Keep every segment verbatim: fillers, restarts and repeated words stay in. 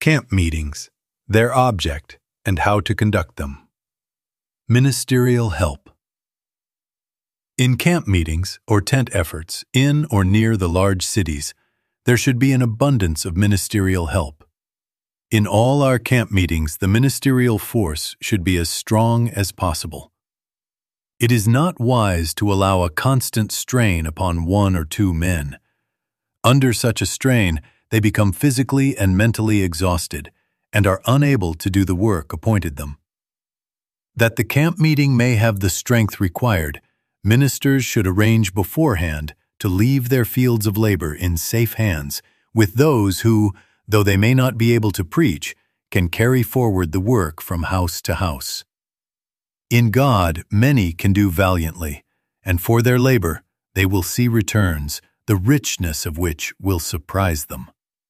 Camp meetings, their object, and how to conduct them. Ministerial help. In camp meetings or tent efforts in or near the large cities, there should be an abundance of ministerial help. In all our camp meetings, the ministerial force should be as strong as possible. It is not wise to allow a constant strain upon one or two men. Under such a strain, they become physically and mentally exhausted and are unable to do the work appointed them. That the camp meeting may have the strength required, ministers should arrange beforehand to leave their fields of labor in safe hands with those who, though they may not be able to preach, can carry forward the work from house to house. In God, many can do valiantly, and for their labor they will see returns, the richness of which will surprise them.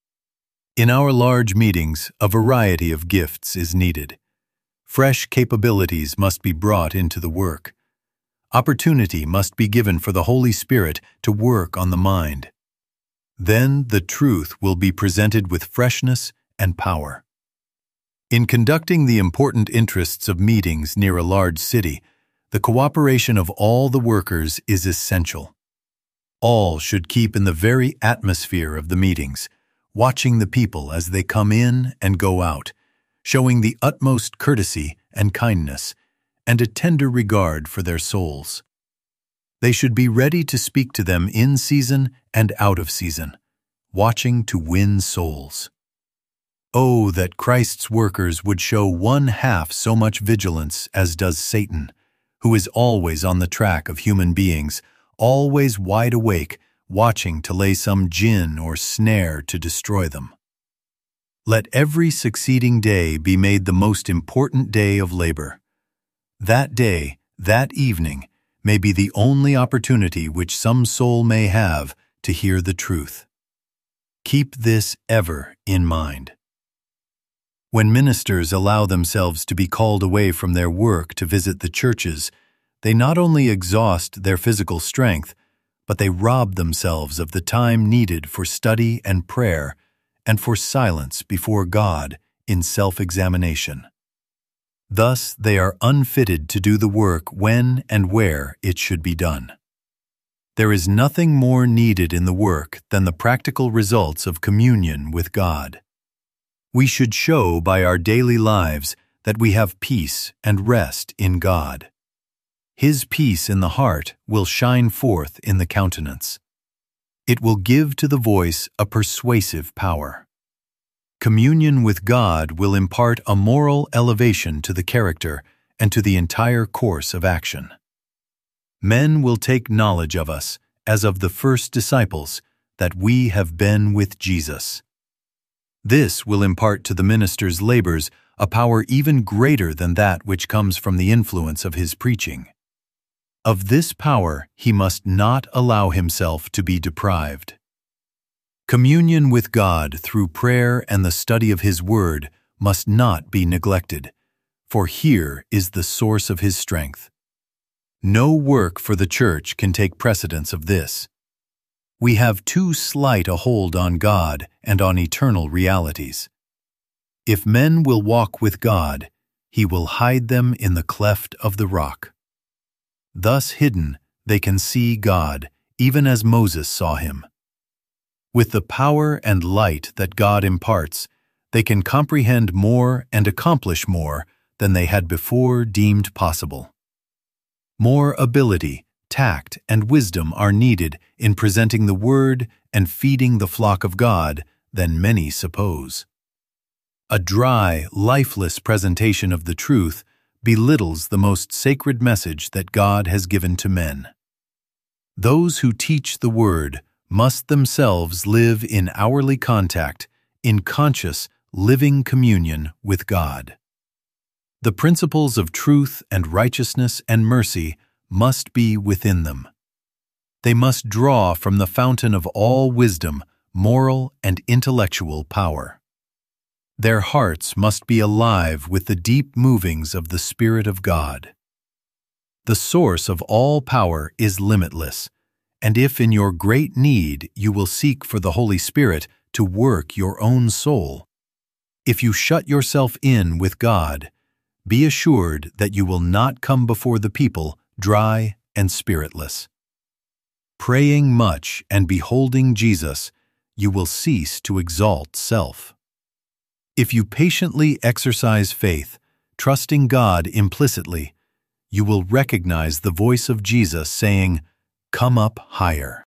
In our large meetings, a variety of gifts is needed. Fresh capabilities must be brought into the work. Opportunity must be given for the Holy Spirit to work on the mind. Then the truth will be presented with freshness and power. In conducting the important interests of meetings near a large city, the cooperation of all the workers is essential. All should keep in the very atmosphere of the meetings, watching the people as they come in and go out, showing the utmost courtesy and kindness, and a tender regard for their souls. They should be ready to speak to them in season and out of season, watching to win souls. Oh, that Christ's workers would show one half so much vigilance as does Satan, who is always on the track of human beings, always wide awake, watching to lay some gin or snare to destroy them. Let every succeeding day be made the most important day of labor. That day, that evening, may be the only opportunity which some soul may have to hear the truth. Keep this ever in mind. When ministers allow themselves to be called away from their work to visit the churches, they not only exhaust their physical strength, but they rob themselves of the time needed for study and prayer and for silence before God in self-examination. Thus, they are unfitted to do the work when and where it should be done. There is nothing more needed in the work than the practical results of communion with God. We should show by our daily lives that we have peace and rest in God. His peace in the heart will shine forth in the countenance. It will give to the voice a persuasive power. Communion with God will impart a moral elevation to the character and to the entire course of action. Men will take knowledge of us, as of the first disciples, that we have been with Jesus. This will impart to the minister's labors a power even greater than that which comes from the influence of his preaching. Of this power he must not allow himself to be deprived. Communion with God through prayer and the study of His Word must not be neglected, for here is the source of His strength. No work for the church can take precedence of this. We have too slight a hold on God and on eternal realities. If men will walk with God, He will hide them in the cleft of the rock. Thus hidden, they can see God, even as Moses saw Him. With the power and light that God imparts, they can comprehend more and accomplish more than they had before deemed possible. More ability, tact, and wisdom are needed in presenting the Word and feeding the flock of God than many suppose. A dry, lifeless presentation of the truth belittles the most sacred message that God has given to men. Those who teach the Word must themselves live in hourly contact, in conscious, living communion with God. The principles of truth and righteousness and mercy must be within them. They must draw from the fountain of all wisdom, moral and intellectual power. Their hearts must be alive with the deep movings of the Spirit of God. The source of all power is limitless, and if in your great need you will seek for the Holy Spirit to work your own soul, If you shut yourself in with God, be assured that you will not come before the people dry and spiritless. Praying much and beholding Jesus, you will cease to exalt self. If you patiently exercise faith, trusting God implicitly, you will recognize the voice of Jesus saying, "Come up higher."